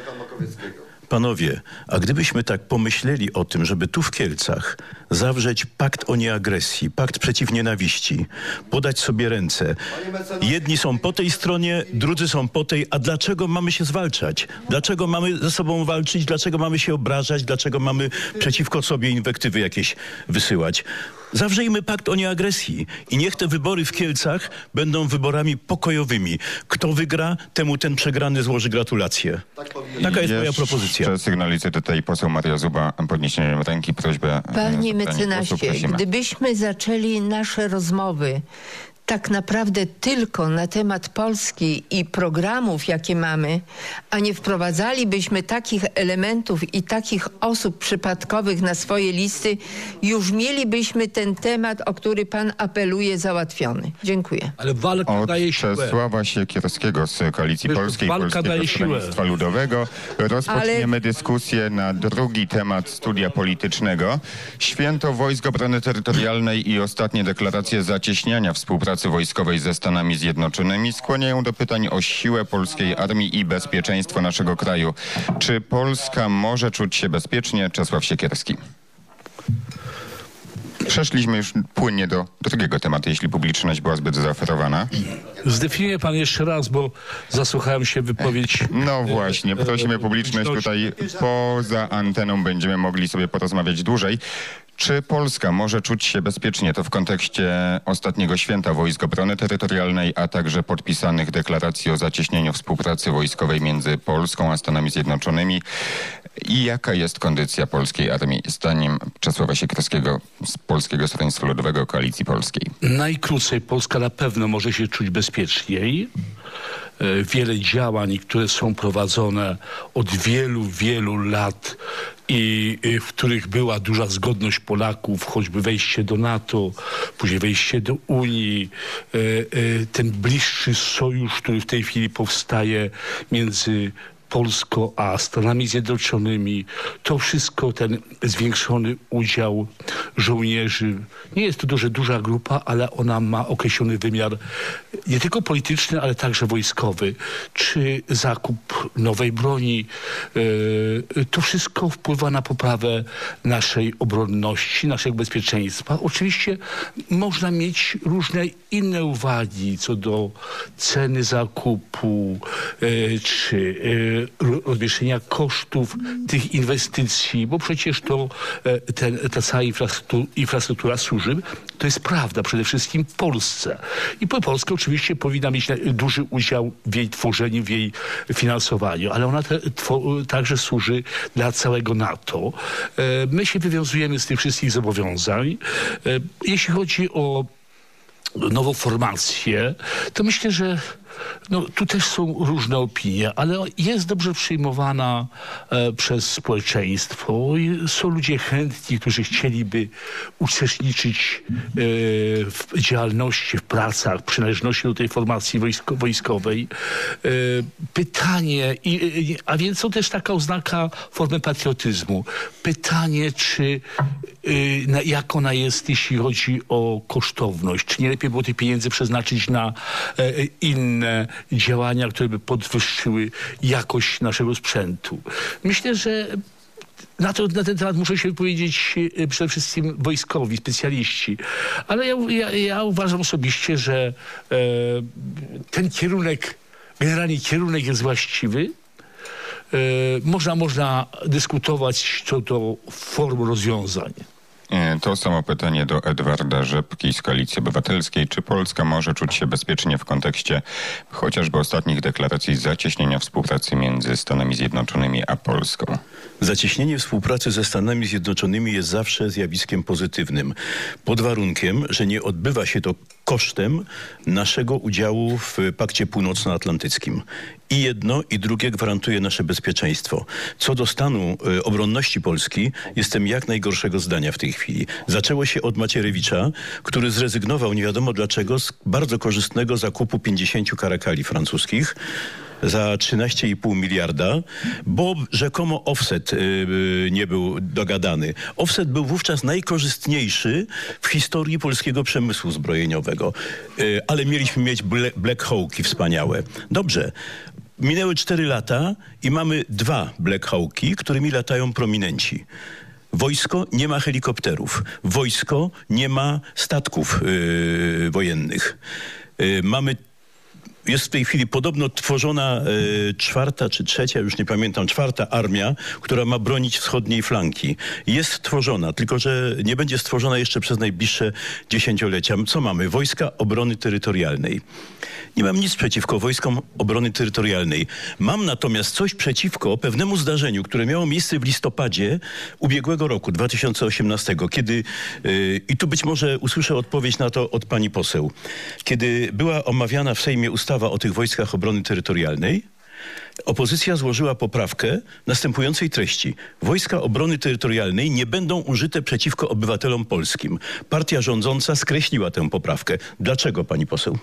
Panowie, a gdybyśmy tak pomyśleli o tym, żeby tu w Kielcach zawrzeć pakt o nieagresji, pakt przeciw nienawiści, podać sobie ręce. Jedni są po tej stronie, drudzy są po tej, a dlaczego mamy się zwalczać? Dlaczego mamy ze sobą walczyć? Dlaczego mamy się obrażać? Dlaczego mamy przeciwko sobie inwektywy jakieś wysyłać? Zawrzyjmy pakt o nieagresji i niech te wybory w Kielcach będą wyborami pokojowymi. Kto wygra, temu ten przegrany złoży gratulacje. Taka jest moja propozycja. Jeszcze sygnalizuje tutaj poseł Maria Zuba podniesieniem ręki, prośbę. Panie mecenasie, gdybyśmy zaczęli nasze rozmowy tak naprawdę tylko na temat Polski i programów, jakie mamy, a nie wprowadzalibyśmy takich elementów i takich osób przypadkowych na swoje listy, już mielibyśmy ten temat, o który pan apeluje, załatwiony. Dziękuję. Ale walka daje siłę. Od Czesława Siekierskiego z Koalicji Polskiej, Polskiego Stronnictwa Ludowego rozpoczniemy dyskusję na drugi temat studia politycznego. Święto Wojsk Obrony Terytorialnej i ostatnie deklaracje zacieśniania współpracy wojskowej ze Stanami Zjednoczonymi skłaniają do pytań o siłę polskiej armii i bezpieczeństwo naszego kraju. Czy Polska może czuć się bezpiecznie? Czesław Siekierski. Przeszliśmy już płynnie do drugiego tematu, jeśli publiczność była zbyt zaoferowana. Zdefiniuje pan jeszcze raz, bo zasłuchałem się wypowiedź. No właśnie, prosimy publiczność tutaj poza anteną, będziemy mogli sobie porozmawiać dłużej. Czy Polska może czuć się bezpiecznie? To w kontekście ostatniego święta Wojsk Obrony Terytorialnej, a także podpisanych deklaracji o zacieśnieniu współpracy wojskowej między Polską a Stanami Zjednoczonymi. I jaka jest kondycja polskiej armii, zdaniem Czesława Siekierskiego z Polskiego Stronnictwa Ludowego, Koalicji Polskiej? Najkrócej, Polska na pewno może się czuć bezpieczniej. Wiele działań, które są prowadzone od wielu lat i w których była duża zgodność Polaków, choćby wejście do NATO, później wejście do Unii, ten bliższy sojusz, który w tej chwili powstaje między Polską a Stanami Zjednoczonymi, to wszystko, ten zwiększony udział żołnierzy. Nie jest to duża grupa, ale ona ma określony wymiar nie tylko polityczny, ale także wojskowy. Czy zakup nowej broni, to wszystko wpływa na poprawę naszej obronności, naszego bezpieczeństwa. Oczywiście można mieć różne inne uwagi co do ceny zakupu, czy rozmieszczenia kosztów tych inwestycji, bo przecież to ta cała infrastruktura służy, to jest prawda, przede wszystkim Polsce. I Polska oczywiście powinna mieć duży udział w jej tworzeniu, w jej finansowaniu, ale ona także służy dla całego NATO. My się wywiązujemy z tych wszystkich zobowiązań. Jeśli chodzi o nową formację, to myślę, że tu też są różne opinie, ale jest dobrze przyjmowana przez społeczeństwo. Są ludzie chętni, którzy chcieliby uczestniczyć w działalności, w pracach, przynależności do tej formacji wojskowej. Pytanie, a więc to też taka oznaka formy patriotyzmu. Pytanie, jak ona jest, jeśli chodzi o kosztowność. Czy nie lepiej było tych pieniędzy przeznaczyć na inne inne działania, które by podwyższyły jakość naszego sprzętu. Myślę, że na ten temat muszą się wypowiedzieć przede wszystkim wojskowi, specjaliści. Ale ja uważam osobiście, że ten generalnie kierunek jest właściwy. Można dyskutować co do form rozwiązań. To samo pytanie do Edwarda Rzepki z Koalicji Obywatelskiej. Czy Polska może czuć się bezpiecznie w kontekście chociażby ostatnich deklaracji zacieśnienia współpracy między Stanami Zjednoczonymi a Polską? Zacieśnienie współpracy ze Stanami Zjednoczonymi jest zawsze zjawiskiem pozytywnym, pod warunkiem, że nie odbywa się to kosztem naszego udziału w Pakcie Północnoatlantyckim. I jedno, i drugie gwarantuje nasze bezpieczeństwo. Co do stanu obronności Polski, jestem jak najgorszego zdania w tej chwili. Zaczęło się od Macierewicza, który zrezygnował, nie wiadomo dlaczego, z bardzo korzystnego zakupu 50 karakali francuskich za 13,5 miliarda, bo rzekomo offset nie był dogadany. Offset był wówczas najkorzystniejszy w historii polskiego przemysłu zbrojeniowego. Ale mieliśmy mieć Black Hawki wspaniałe. Dobrze. Minęły 4 lata i mamy 2 Black Hawki, którymi latają prominenci. Wojsko nie ma helikopterów. Wojsko nie ma statków wojennych. Jest w tej chwili podobno tworzona 4. czy 3., już nie pamiętam, 4. armia, która ma bronić wschodniej flanki. Jest tworzona, tylko że nie będzie stworzona jeszcze przez najbliższe dziesięciolecia. Co mamy? Wojska Obrony Terytorialnej. Nie mam nic przeciwko Wojskom Obrony Terytorialnej. Mam natomiast coś przeciwko pewnemu zdarzeniu, które miało miejsce w listopadzie ubiegłego roku, 2018, kiedy, i tu być może usłyszę odpowiedź na to od pani poseł, kiedy była omawiana w Sejmie ustawa o tych Wojskach Obrony Terytorialnej, opozycja złożyła poprawkę następującej treści. Wojska Obrony Terytorialnej nie będą użyte przeciwko obywatelom polskim. Partia rządząca skreśliła tę poprawkę. Dlaczego, pani poseł?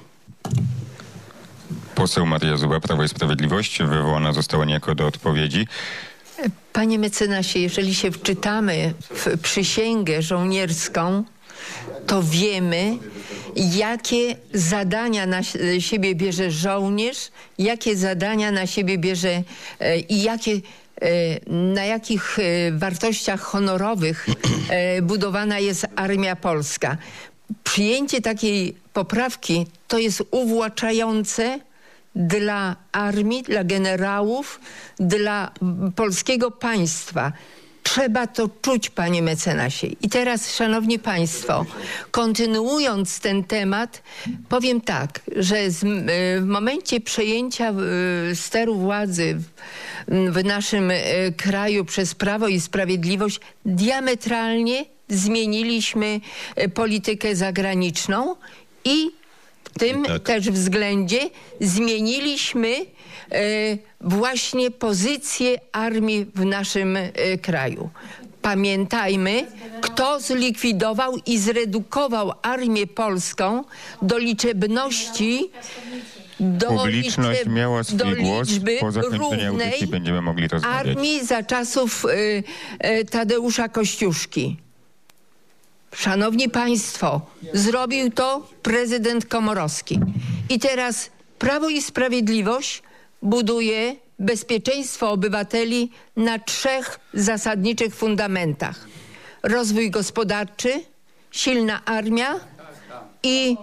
Poseł Maria Zuba, Prawo i Sprawiedliwość, wywołana została niejako do odpowiedzi. Panie mecenasie, jeżeli się wczytamy w przysięgę żołnierską, to wiemy, jakie zadania na siebie bierze żołnierz, jakie zadania na siebie bierze i na jakich wartościach honorowych budowana jest Armia Polska. Przyjęcie takiej poprawki to jest uwłaczające dla armii, dla generałów, dla polskiego państwa. Trzeba to czuć, panie mecenasie. I teraz, szanowni państwo, kontynuując ten temat, powiem tak, że w momencie przejęcia steru władzy w naszym kraju przez Prawo i Sprawiedliwość diametralnie zmieniliśmy politykę zagraniczną i w tym też względzie zmieniliśmy właśnie pozycję armii w naszym kraju. Pamiętajmy, kto zlikwidował i zredukował armię polską do liczebności Publiczność miała swój głos. Po zakończeniu audycji będziemy mogli rozmawiać. Armii za czasów Tadeusza Kościuszki. Szanowni państwo, zrobił to prezydent Komorowski. I teraz Prawo i Sprawiedliwość buduje bezpieczeństwo obywateli na 3 zasadniczych fundamentach. Rozwój gospodarczy, silna armia i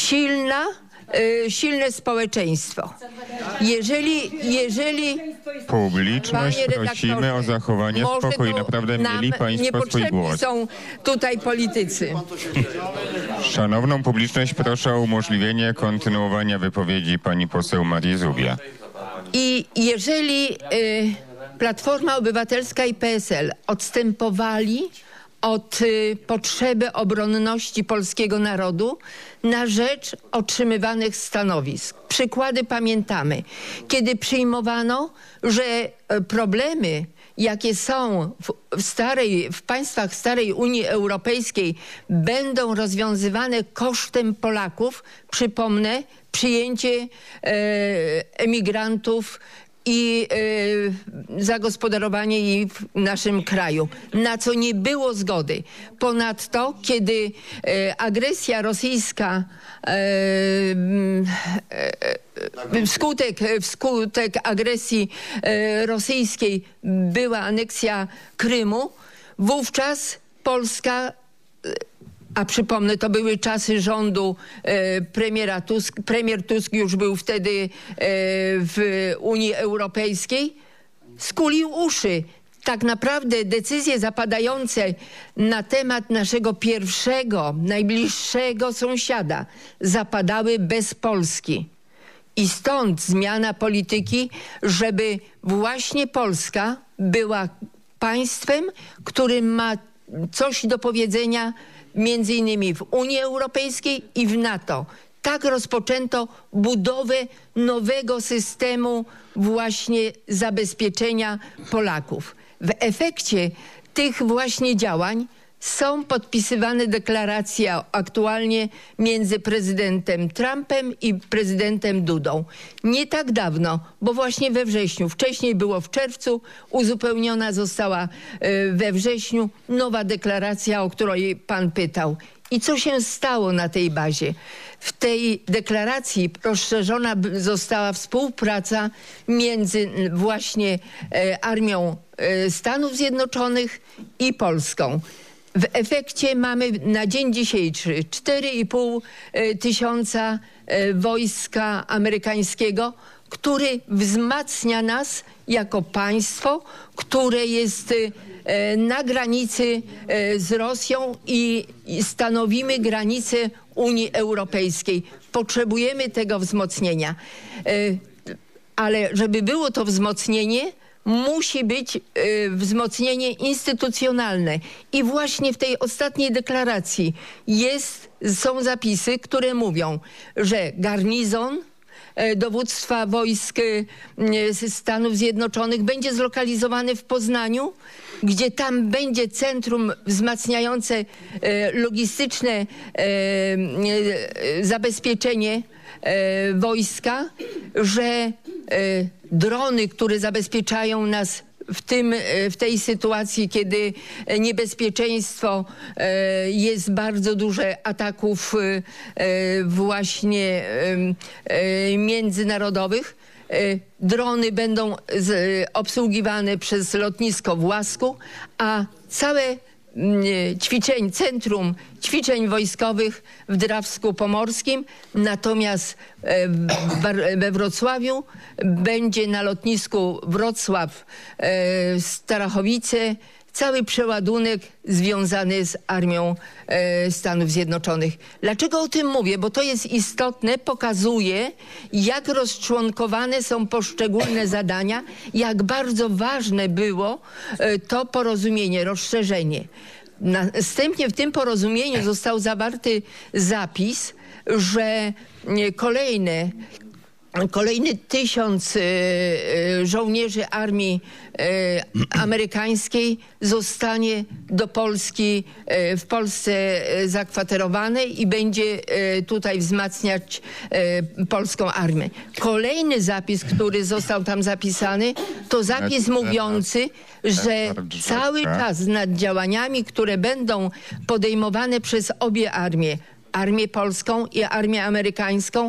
silne społeczeństwo. Jeżeli publiczność prosimy o zachowanie spokoju. Naprawdę mieli państwo swój głos. Są tutaj politycy. Szanowną publiczność proszę o umożliwienie kontynuowania wypowiedzi pani poseł Marii Zubia. I jeżeli Platforma Obywatelska i PSL odstępowali od potrzeby obronności polskiego narodu na rzecz otrzymywanych stanowisk. Przykłady pamiętamy. Kiedy przyjmowano, że problemy, jakie są w państwach starej Unii Europejskiej, będą rozwiązywane kosztem Polaków, przypomnę, przyjęcie emigrantów i zagospodarowanie jej w naszym kraju, na co nie było zgody. Ponadto, kiedy agresja rosyjska wskutek agresji rosyjskiej była aneksja Krymu, wówczas Polska, a przypomnę, to były czasy rządu premiera Tusk, premier Tusk już był wtedy w Unii Europejskiej, skulił uszy. Tak naprawdę decyzje zapadające na temat naszego pierwszego, najbliższego sąsiada zapadały bez Polski. I stąd zmiana polityki, żeby właśnie Polska była państwem, którym ma coś do powiedzenia między innymi w Unii Europejskiej i w NATO. Tak rozpoczęto budowę nowego systemu właśnie zabezpieczenia Polaków. W efekcie tych właśnie działań są podpisywane deklaracje aktualnie między prezydentem Trumpem i prezydentem Dudą. Nie tak dawno, bo właśnie we wrześniu, wcześniej było w czerwcu, uzupełniona została we wrześniu nowa deklaracja, o której pan pytał. I co się stało na tej bazie? W tej deklaracji rozszerzona została współpraca między właśnie Armią Stanów Zjednoczonych i Polską. W efekcie mamy na dzień dzisiejszy 4,5 tysiąca wojska amerykańskiego, który wzmacnia nas jako państwo, które jest na granicy z Rosją i stanowimy granicę Unii Europejskiej. Potrzebujemy tego wzmocnienia. Ale żeby było to wzmocnienie, musi być wzmocnienie instytucjonalne. I właśnie w tej ostatniej deklaracji są zapisy, które mówią, że garnizon dowództwa wojsk Stanów Zjednoczonych będzie zlokalizowany w Poznaniu, gdzie tam będzie centrum wzmacniające logistyczne zabezpieczenie wojska, że drony, które zabezpieczają nas w tej sytuacji, kiedy niebezpieczeństwo jest bardzo duże ataków właśnie międzynarodowych, drony będą obsługiwane przez lotnisko w Łasku, a całe centrum ćwiczeń wojskowych w Drawsku Pomorskim, natomiast we Wrocławiu będzie na lotnisku Wrocław Starachowice cały przeładunek związany z Armią Stanów Zjednoczonych. Dlaczego o tym mówię? Bo to jest istotne, pokazuje, jak rozczłonkowane są poszczególne zadania, jak bardzo ważne było to porozumienie, rozszerzenie. Następnie w tym porozumieniu został zawarty zapis, że kolejny 1000 żołnierzy armii amerykańskiej zostanie do Polski, w Polsce zakwaterowane i będzie tutaj wzmacniać polską armię. Kolejny zapis, który został tam zapisany, to zapis mówiący, że cały czas nad działaniami, które będą podejmowane przez obie armie, Armię Polską i Armię Amerykańską,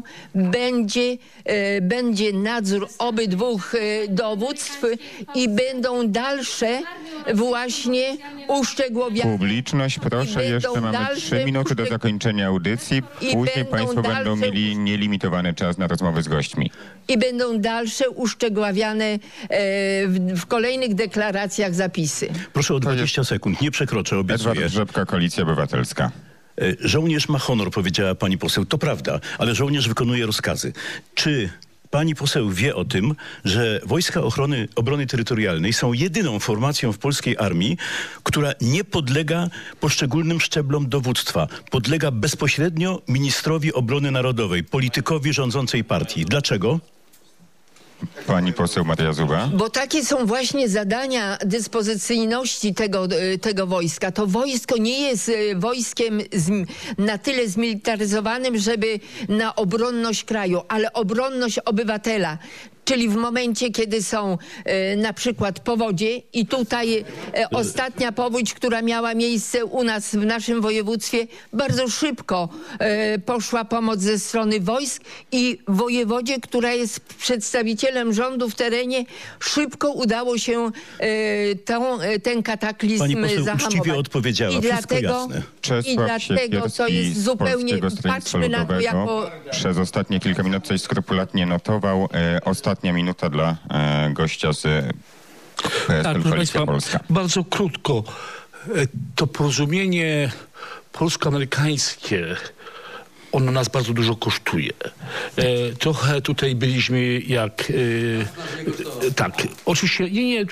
będzie nadzór obydwóch dowództw i będą dalsze właśnie uszczegółowiane. Publiczność, proszę, jeszcze mamy 3 minuty do zakończenia audycji. Później państwo będą mieli nielimitowany czas na rozmowy z gośćmi. I będą dalsze uszczegóławiane w kolejnych deklaracjach zapisy. Proszę o 20 sekund, nie przekroczę, obiecuję. Edward Rzepka, Koalicja Obywatelska. Żołnierz ma honor, powiedziała pani poseł. To prawda, ale żołnierz wykonuje rozkazy. Czy pani poseł wie o tym, że Wojska Obrony Terytorialnej są jedyną formacją w polskiej armii, która nie podlega poszczególnym szczeblom dowództwa. Podlega bezpośrednio ministrowi obrony narodowej, politykowi rządzącej partii. Dlaczego? Pani poseł Maria Zuba. Bo takie są właśnie zadania dyspozycyjności tego wojska. To wojsko nie jest wojskiem na tyle zmilitaryzowanym, żeby na obronność kraju, ale obronność obywatela. czyli w momencie, kiedy są na przykład powodzie i tutaj ostatnia powódź, która miała miejsce u nas w naszym województwie, bardzo szybko poszła pomoc ze strony wojsk i wojewodzie, która jest przedstawicielem rządu w terenie, szybko udało się ten kataklizm Pani poseł zahamować. uczciwie odpowiedziała, I wszystko dlatego, to jest zupełnie, patrzmy na to jako... Przez ostatnie kilka minut coś skrupulatnie notował. Ostatnia minuta dla gościa z Tak, proszę Państwa, bardzo krótko. To porozumienie polsko-amerykańskie, ono nas bardzo dużo kosztuje. Trochę tutaj byliśmy jak... tak, oczywiście,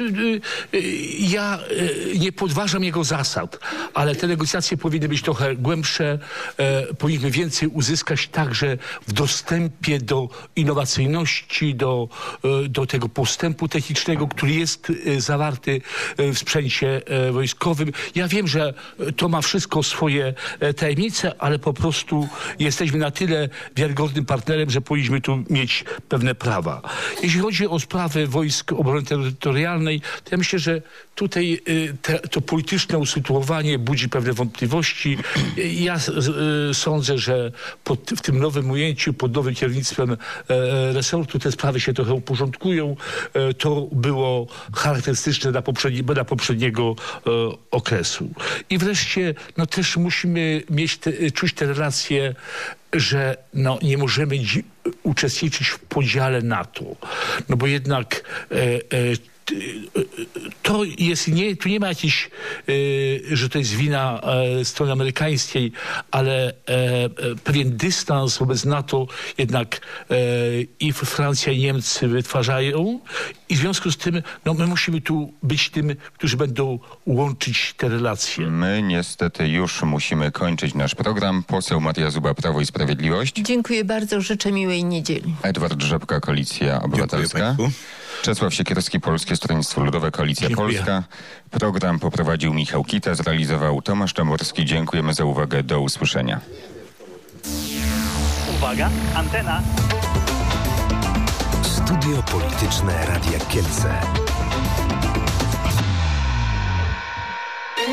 ja nie podważam jego zasad, ale te negocjacje powinny być trochę głębsze. Powinniśmy więcej uzyskać także w dostępie do innowacyjności, do tego postępu technicznego, który jest zawarty w sprzęcie wojskowym. Ja wiem, że to ma wszystko swoje tajemnice, ale po prostu jesteśmy na tyle wiarygodnym partnerem, że powinniśmy tu mieć pewne prawa. Jeśli chodzi o sprawy Wojsk Obrony Terytorialnej, to ja myślę, że tutaj to polityczne usytuowanie budzi pewne wątpliwości. Ja sądzę, że w tym nowym ujęciu, pod nowym kierownictwem resortu te sprawy się trochę uporządkują. To było charakterystyczne dla poprzedniego okresu. I wreszcie też musimy czuć te relacje, że nie możemy uczestniczyć w podziale NATO. No bo jednak to jest, tu nie ma jakiejś, że to jest wina strony amerykańskiej, ale pewien dystans wobec NATO jednak i Francja i Niemcy wytwarzają i w związku z tym my musimy tu być tym, którzy będą łączyć te relacje. My niestety już musimy kończyć nasz program. Poseł Maria Zuba, Prawo i Sprawiedliwość. Dziękuję bardzo, życzę miłej niedzieli. Edward Rzepka, Koalicja Obywatelska. Czesław Siekierski, Polskie Stronnictwo Ludowe, Koalicja Polska. Program poprowadził Michał Kita, zrealizował Tomasz Czamorski. Dziękujemy za uwagę. Do usłyszenia. Uwaga, antena. Studio Polityczne Radia Kielce.